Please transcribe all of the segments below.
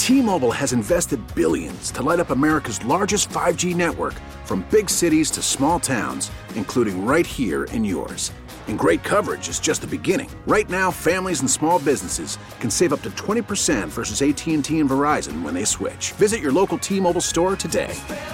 T-Mobile has invested billions to light up America's largest 5G network, from big cities to small towns, including right here in yours. And great coverage is just the beginning. Right now, families and small businesses can save up to 20% versus AT&T and Verizon when they switch. Visit your local T-Mobile store today.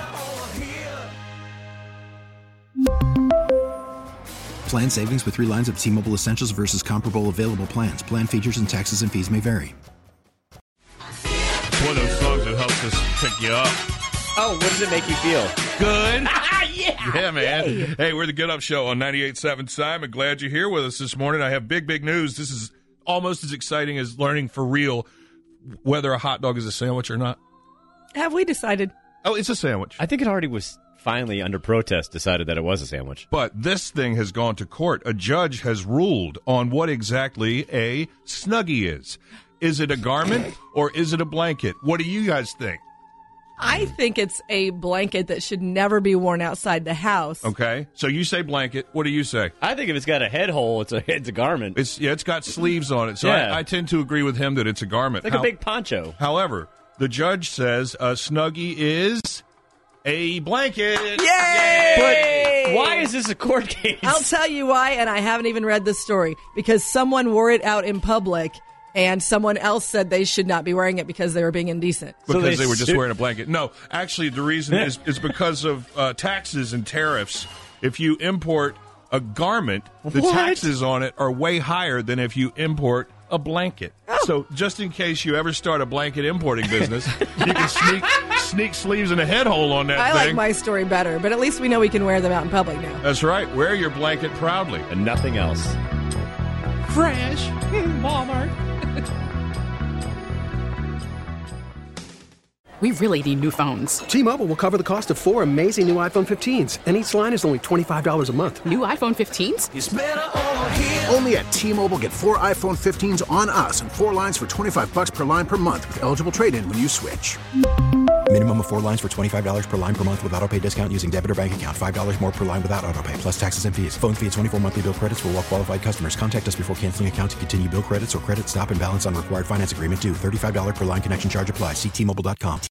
Plan savings with 3 lines of T-Mobile Essentials versus comparable available plans. Plan features and taxes and fees may vary. It's one of those songs that helps us pick you up. Oh, what does it make you feel? Good. Yeah, man. Yay. Hey, we're the Get Up Show on 98.7 Simon. Glad you're here with us this morning. I have big news. This is almost as exciting as learning for real whether a hot dog is a sandwich or not. Have we decided? Oh, it's a sandwich. I think it already was finally under protest decided that it was a sandwich. But this thing has gone to court. A judge has ruled on what exactly a Snuggie is. Is it a garment or is it a blanket? What do you guys think? I think it's a blanket that should never be worn outside the house. Okay, so you say blanket. What do you say? I think if it's got a head hole, it's a garment. It's got sleeves on it. So Yeah. I tend to agree with him that it's a garment. It's like a big poncho. However, the judge says a Snuggie is a blanket. Yay! But why is this a court case? I'll tell you why, and I haven't even read the story. Because someone wore it out in public, and someone else said they should not be wearing it because they were being indecent. Because they were just wearing a blanket. No, actually, the reason is because of taxes and tariffs. If you import a garment, the taxes on it are way higher than if you import a blanket. Oh. So just in case you ever start a blanket importing business, you can sneak sleeves and a head hole on that I thing. like my story better, but at least we know we can wear them out in public now. That's right. Wear your blanket proudly. And nothing else. Fresh. Walmart. We really need new phones. T-Mobile will cover the cost of 4 amazing new iPhone 15s, and each line is only $25 a month. New iPhone 15s? It's better over here. Only at T-Mobile, get 4 iPhone 15s on us and 4 lines for $25 per line per month with eligible trade-in when you switch. Minimum of 4 lines for $25 per line per month with autopay discount using debit or bank account. $5 more per line without autopay, plus taxes and fees. Phone fee at 24 monthly bill credits for well-qualified customers. Contact us before canceling account to continue bill credits or credit stop and balance on required finance agreement due. $35 per line connection charge applies. See T-Mobile.com.